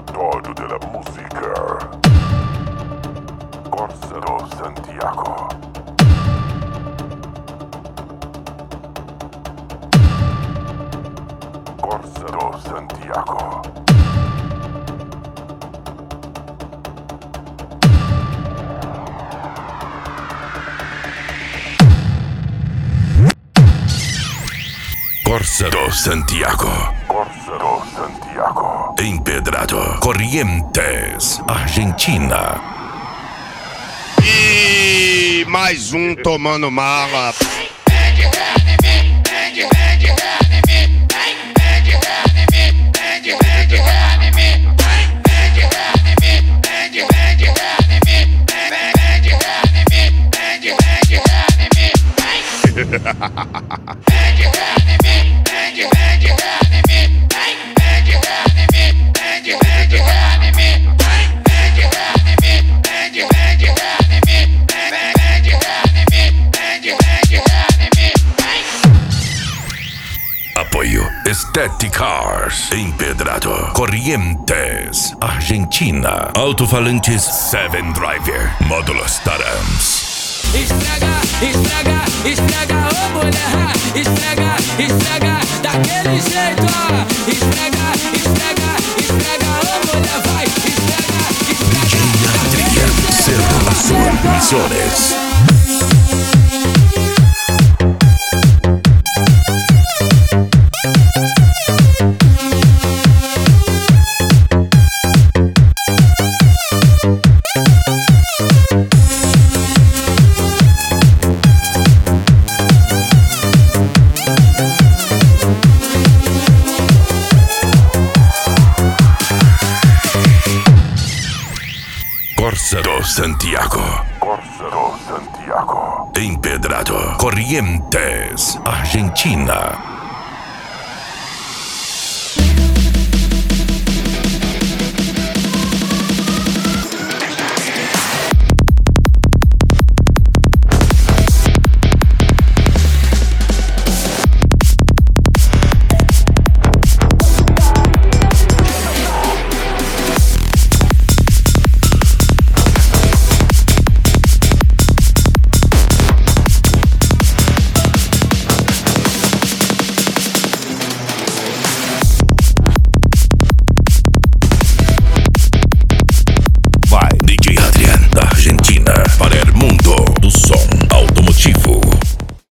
laboratorio de la música. Corsaro Santiago. Corsaro Santiago. Corsaro Santiago. Corsaro Santiago. Empedrado. Corrientes, Argentina. E mais um tomando mala. Apoio Estéticas, Empedrado, Corrientes, Argentina. Alto-falantes 7 Driver, módulos Tarams. Esfrega, esfrega, esfrega, ô mulher. Esfrega, esfrega, daquele jeito, ó. Esfrega, esfrega, esfrega, ô mulher, vai. Esfrega, esfrega. Adrian Cerro Azul, Misiones. Corsaro Santiago. Corsaro Santiago. Empedrado. Corrientes, Argentina.